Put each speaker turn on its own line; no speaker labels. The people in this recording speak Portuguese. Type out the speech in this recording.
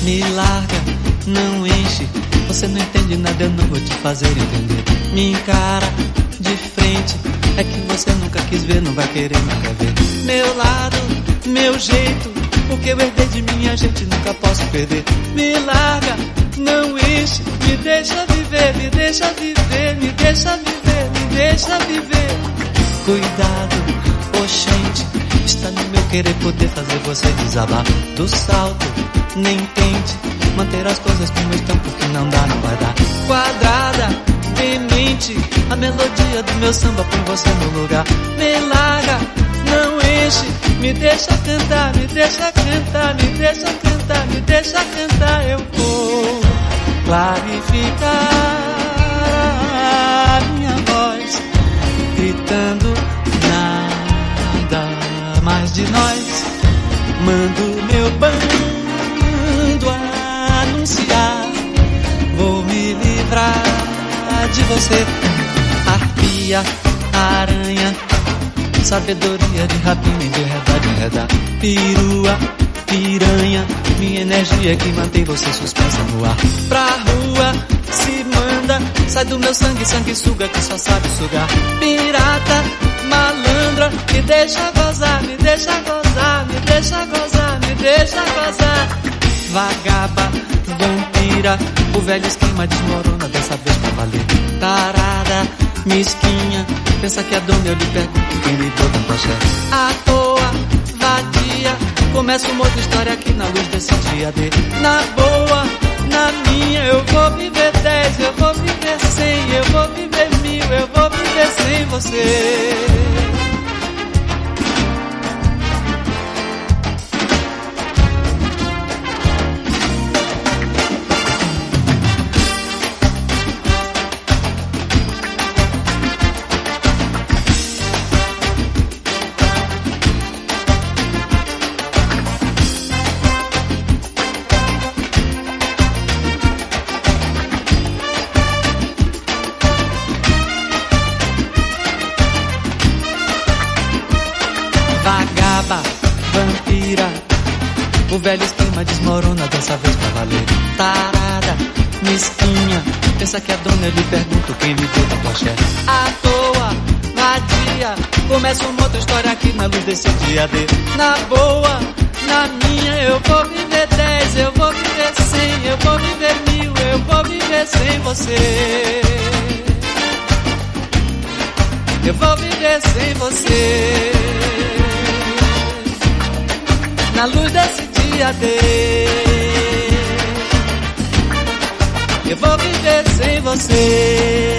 Me larga, não enche. Você não entende nada, eu não vou te fazer entender. Me encara de frente. É que você nunca quis ver, não vai querer nunca ver. Meu lado, meu jeito. O que eu herdei de minha gente nunca posso perder. Me larga, não enche. Me deixa viver, me deixa viver. Me deixa viver, me deixa viver. Cuidado, oxente. Está no meu querer poder fazer você desabar do salto. Nem tente manter as coisas como estão, porque não dá, não vai dar. Quadrada, demente. A melodia do meu samba põe você no lugar. Me larga, não enche. Me deixa cantar, me deixa cantar, me deixa cantar, me deixa cantar. Eu vou clarificar a minha voz, gritando nada mais de nós. Mando meu bando anunciar. Vou me livrar de você. Arpia, aranha, sabedoria de rapina e de enredar. Perua, piranha, minha energia é que mantém você suspensa no ar. Pra rua, se manda, sai do meu sangue, sanguessuga que só sabe sugar. Pirata, malandra, me deixa gozar, me deixa gozar, me deixa gozar, me deixa gozar. Vagaba, vampira, o velho esquema desmorona dessa vez pra valer. Tarada, mesquinha, pensa que é dona, eu lhe pergunto quem lhe deu tanta axé. À toa, vadia, começa uma outra história aqui na luz desse dia D. Na boa, na minha, eu vou viver 10, eu vou viver 100, eu vou viver 1000, eu vou viver sem você. Vagaba, vampira, o velho esquema desmorona dessa vez pra valer. Tarada, mesquinha, pensa que é dona, eu lhe pergunto quem lhe deu tanta axé. À toa, vadia, começa uma outra história aqui na luz desse dia D. Na boa, na minha, eu vou viver 10, eu vou viver 100, eu vou viver 1000, eu vou viver sem você. Eu vou viver sem você. Na luz desse dia D, eu vou viver sem você.